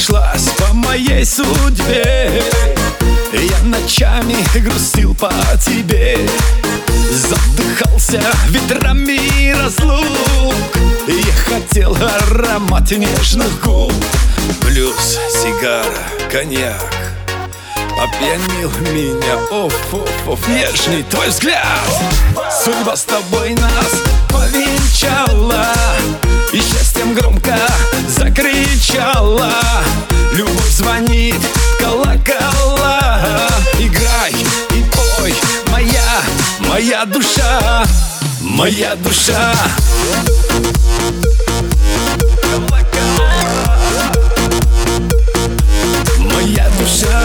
прошлась по моей судьбе. Я ночами грустил по тебе, задыхался ветрами разлук. Я хотел аромат нежных губ. Блюз, сигара, коньяк опьянил меня, оф, нежный твой взгляд. Судьба с тобой нас повенчала, и счастьем громко закричала. Любовь звонит в колокола. Играй и пой, моя душа, моя душа. Моя душа.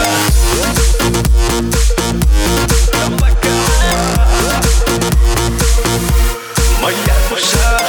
Моя душа.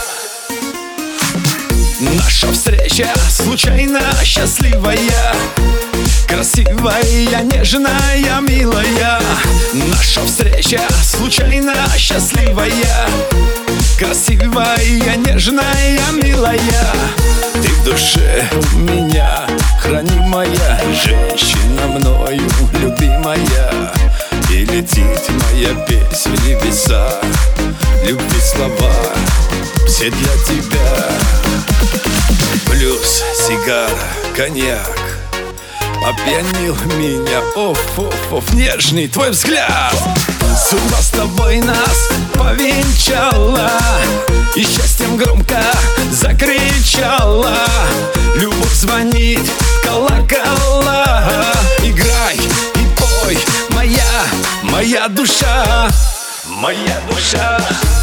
Наша встреча случайно счастливая, красивая, нежная, милая. Наша встреча случайно счастливая, красивая, нежная, милая. Ты в душе у меня хранимая, женщина мною любимая. И летит моя песня в небеса, любви слова все для тебя. Блюз, сигара, коньяк опьянил меня, оф, нежный твой взгляд. Судьба с тобой нас повенчала, и счастьем громко закричала. Любовь звонит в колокола. Играй и пой, моя душа, моя душа.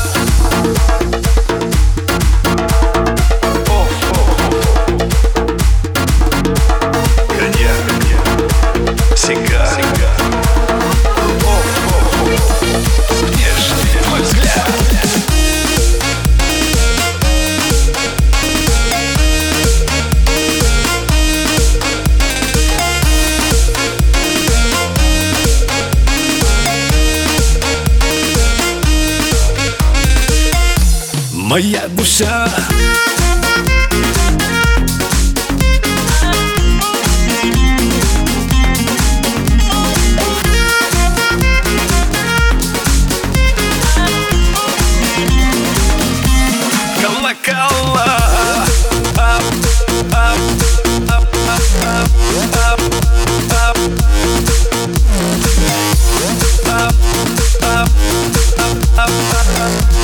Моя душа. Колокола. Up.